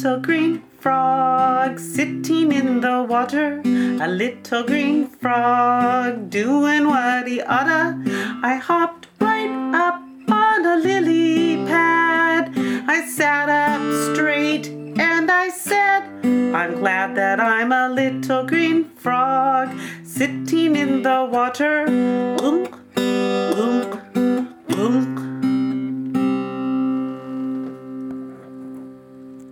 little green frog sitting in the water. A little green frog doing what he oughta. I hopped right up on a lily pad. I sat up straight and I said, I'm glad that I'm a little green frog sitting in the water. Boom, boom, boom.